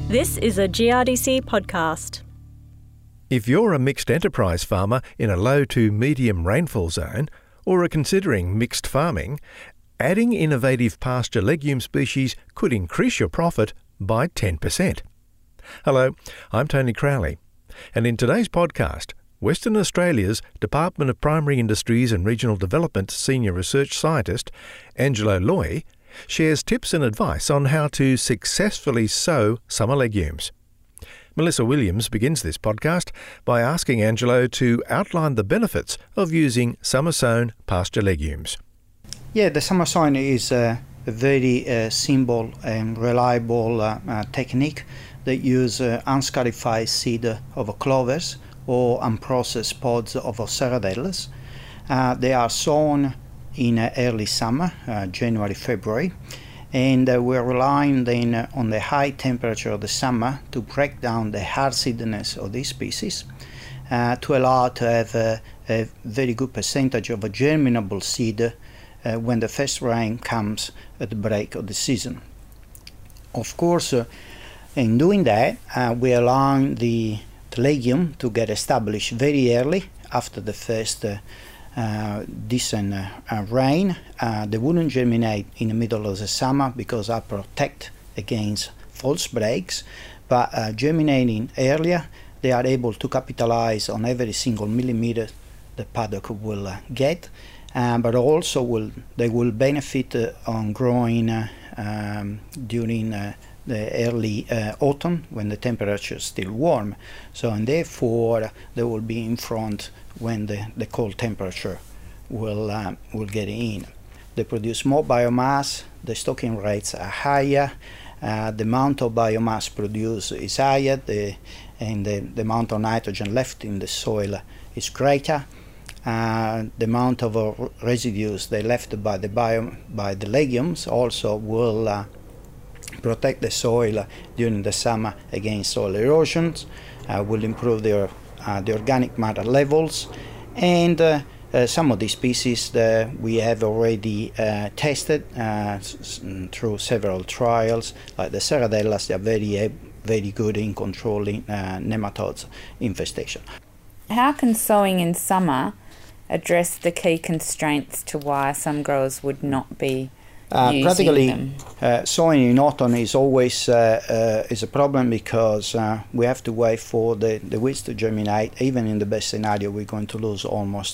This is a GRDC podcast. If you're a mixed enterprise farmer in a low to medium rainfall zone or are considering mixed farming, adding innovative pasture legume species could increase your profit by 10%. Hello, I'm Tony Crowley, and in today's podcast, Western Australia's Department of Primary Industries and Regional Development Senior Research Scientist, Angelo Loy, shares tips and advice on how to successfully sow summer legumes. Melissa Williams begins this podcast by asking Angelo to outline the benefits of using summer-sown pasture legumes. Yeah, the summer sowing is a very simple and reliable technique that uses unscarified seed of clovers or unprocessed pods of ceredellas. They are sown in early summer, January, February, and we're relying then on the high temperature of the summer to break down the hard seededness of these species to allow to have a very good percentage of a germinable seed when the first rain comes at the break of the season. Of course, in doing that, we allow the legume to get established very early after the first decent rain. They wouldn't germinate in the middle of the summer because I protect against false breaks, but germinating earlier, they are able to capitalize on every single millimeter the paddock will get, but also they will benefit on growing during the early autumn when the temperature is still warm. So, and therefore they will be in front when the cold temperature will get in. They produce more biomass, the stocking rates are higher, the amount of biomass produced is higher, and the amount of nitrogen left in the soil is greater. The amount of residues they left by the legumes also will protect the soil during the summer against soil erosions, will improve the organic matter levels, and some of these species we have already tested through several trials, like the ceredellas. They are very good in controlling nematodes infestation. How can sowing in summer address the key constraints to why some growers would not be practically, sowing in autumn is always is a problem because we have to wait for the weeds to germinate. Even in the best scenario, we're going to lose almost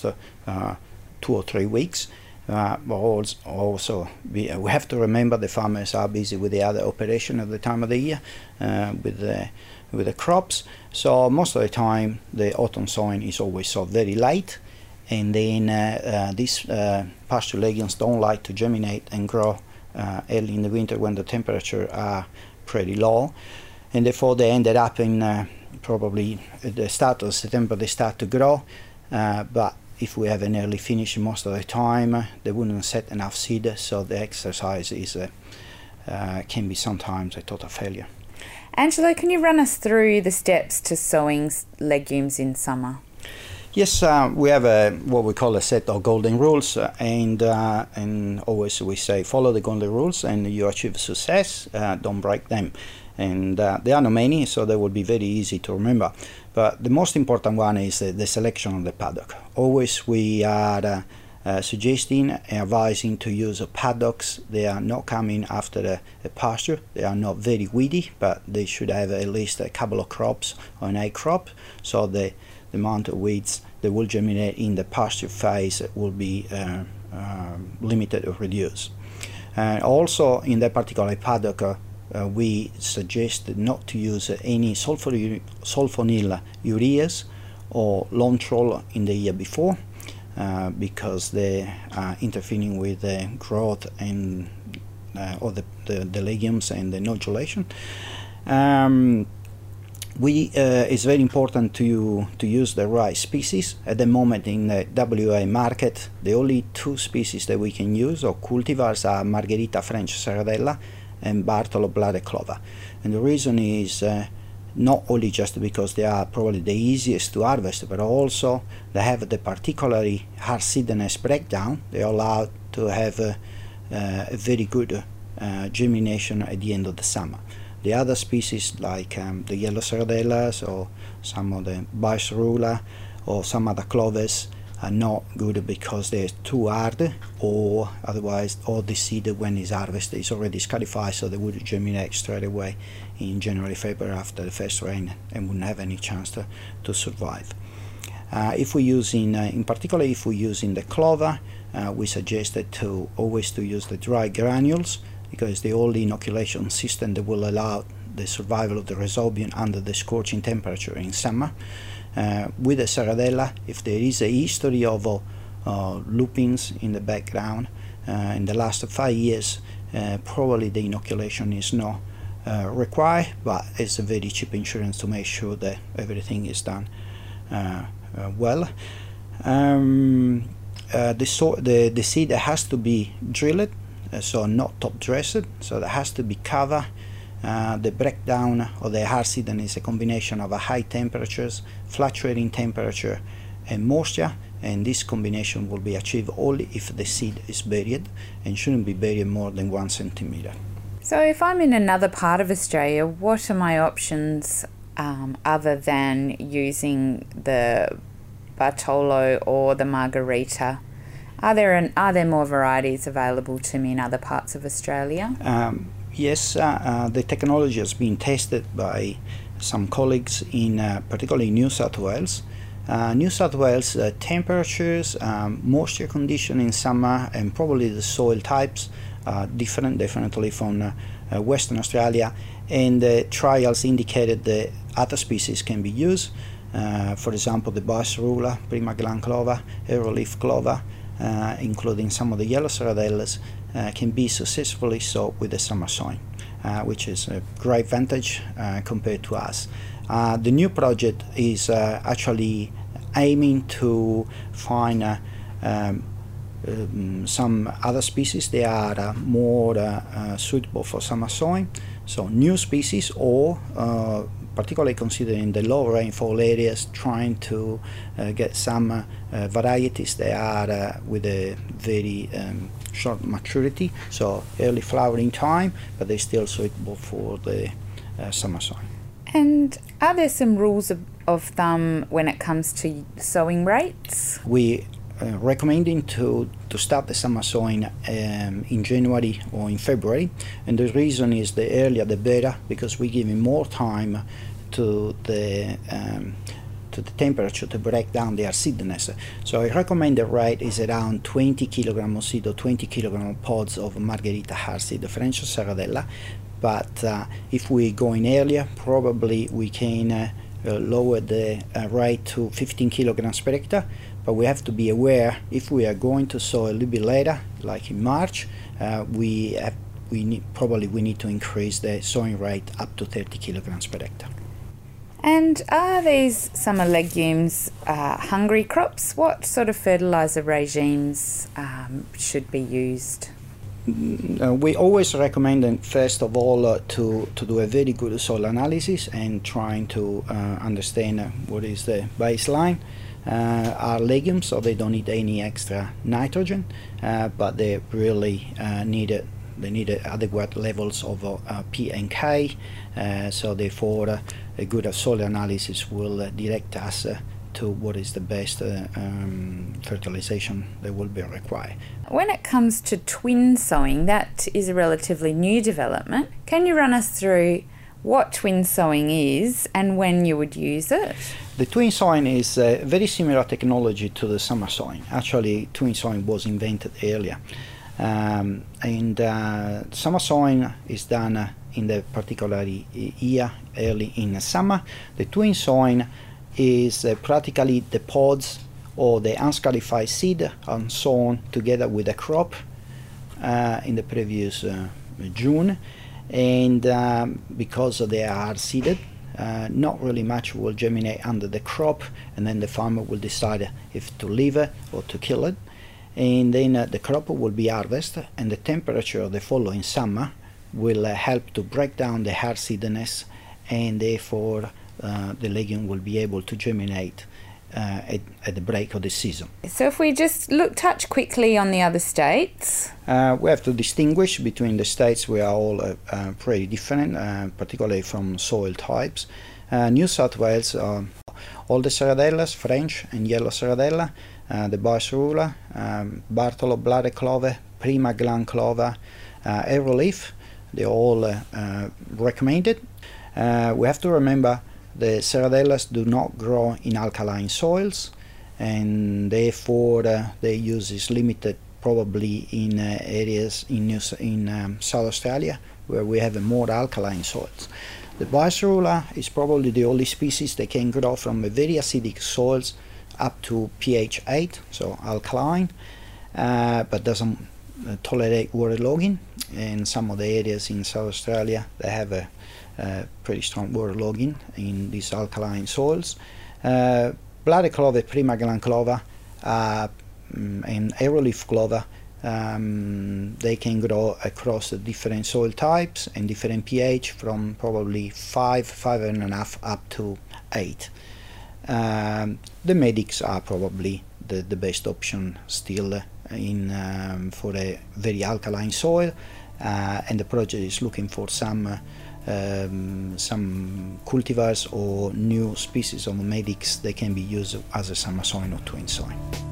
2 or 3 weeks. But also we have to remember the farmers are busy with the other operation at the time of the year with the crops. So most of the time, the autumn sowing is always so very late. And then these pasture legumes don't like to germinate and grow early in the winter when the temperatures are pretty low, and therefore they ended up in probably at the start of September they start to grow, but if we have an early finish most of the time they wouldn't set enough seed, so the exercise is can be sometimes a total failure. Angelo, can you run us through the steps to sowing legumes in summer? Yes, we have what we call a set of golden rules, and always we say follow the golden rules and you achieve success, don't break them. And there are not many, so they will be very easy to remember. But the most important one is the selection of the paddock. Always we are suggesting and advising to use paddocks. They are not coming after a pasture. They are not very weedy, but they should have at least a couple of crops or an egg crop, so the amount of weeds that will germinate in the pasture phase will be limited or reduced. And also in that particular paddock, we suggest not to use any sulfonyl ureas or Launtrol in the year before because they are interfering with the growth and of the legumes and the nodulation. It's very important to use the right species. At the moment in the WA market, the only 2 species that we can use or cultivars are Margherita French Ceredella and Bartolo Bloody Clover. And the reason is not only just because they are probably the easiest to harvest, but also they have the particularly hard seededness breakdown. They allow to have a very good germination at the end of the summer. The other species like the yellow sardellas or some of the Vice Rula or some other clovers are not good because they're too hard, or otherwise all the seed when it's harvested is already scarified, so they would germinate straight away in January, February after the first rain and wouldn't have any chance to survive. If we're using, in particular, if we're using the clover, we suggested to always to use the dry granules, because the only inoculation system that will allow the survival of the rhizobium under the scorching temperature in summer. With the Saradella, if there is a history of lupins in the background in the last 5 years, probably the inoculation is not required, but it's a very cheap insurance to make sure that everything is done well. The seed has to be drilled, so not top dressed, so that has to be covered. The breakdown of the hard seeding is a combination of high temperatures, fluctuating temperature, and moisture, and this combination will be achieved only if the seed is buried and shouldn't be buried more than 1 centimeter. So if I'm in another part of Australia, what are my options other than using the Bartolo or the Margarita? Are there more varieties available to me in other parts of Australia? Yes, the technology has been tested by some colleagues in particularly New South Wales. New South Wales temperatures, moisture condition in summer, and probably the soil types are different, definitely from Western Australia, and trials indicated that other species can be used. For example, the Vice Rula, Prima gland clover, arrowleaf clover, including some of the yellow sardellas, can be successfully sowed with the summer sowing, which is a great advantage compared to us. The new project is actually aiming to find some other species that are more suitable for summer sowing, so new species, or particularly considering the low rainfall areas, trying to get some varieties that are with a very short maturity, so early flowering time, but they're still suitable for the summer sowing. And are there some rules of thumb when it comes to sowing rates? We recommending to start the summer sowing in January or in February, and the reason is the earlier the better, because we're giving more time to the temperature to break down their seedness. So I recommend the rate is around 20 kilogram of seed or 20 kilogram of pods of Margarita hard seed, the French Saradella. But if we're going earlier, probably we can lower the rate to 15 kilograms per hectare. But we have to be aware, if we are going to sow a little bit later, like in March, we need to increase the sowing rate up to 30 kilograms per hectare. And are these summer legumes hungry crops? What sort of fertiliser regimes should be used? We always recommend, first of all, to do a very good soil analysis and trying to understand what is the baseline. Are legumes, so they don't need any extra nitrogen, but they really need adequate levels of P and K, so therefore a good soil analysis will direct us to what is the best fertilization that will be required. When it comes to twin sowing, that is a relatively new development. Can you run us through what twin sowing is and when you would use it? The twin sowing is a very similar technology to the summer sowing. Actually, twin sowing was invented earlier. Summer sowing is done in the particular year, early in the summer. The twin sowing is practically the pods or the unscarified seed are sown together with the crop in the previous June, and because they are seeded, not really much will germinate under the crop, and then the farmer will decide if to leave it or to kill it, and then the crop will be harvested, and the temperature of the following summer will help to break down the hard seedness, and therefore the legume will be able to germinate at the break of the season. So if we just touch quickly on the other states. We have to distinguish between the states. We are all pretty different, particularly from soil types. New South Wales, all the Serradellas, French and Yellow Serradella, the Barcerola, Bartolo Bladder Clover, Prima Gland Clover, Aeroleaf, they're all recommended. We have to remember the Serradellas do not grow in alkaline soils, and therefore their use is limited probably in areas in South Australia where we have more alkaline soils. The Barcerola is probably the only species that can grow from very acidic soils up to pH 8, so alkaline, but doesn't tolerate waterlogging. In some of the areas in South Australia, they have a pretty strong waterlogging in these alkaline soils. Bladder clover, Prima Gland clover, and Aeroleaf clover, they can grow across the different soil types and different pH from probably 5.5 up to 8. The Medics are probably the best option still for a very alkaline soil, and the project is looking for some cultivars or new species of Medics that can be used as a summer soil or twin soil.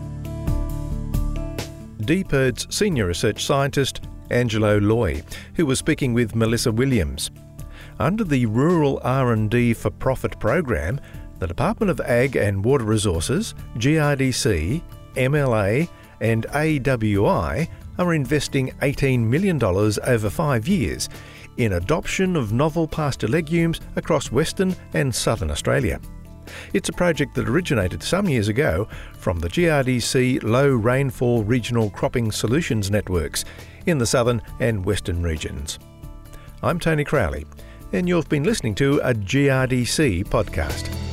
DPIRD's Senior Research Scientist Angelo Loy, who was speaking with Melissa Williams. Under the Rural R&D for Profit program, the Department of Ag and Water Resources, GRDC, MLA and AWI are investing $18 million over 5 years in adoption of novel pasture legumes across Western and Southern Australia. It's a project that originated some years ago from the GRDC Low Rainfall Regional Cropping Solutions Networks in the Southern and Western regions. I'm Tony Crowley, and you've been listening to a GRDC podcast.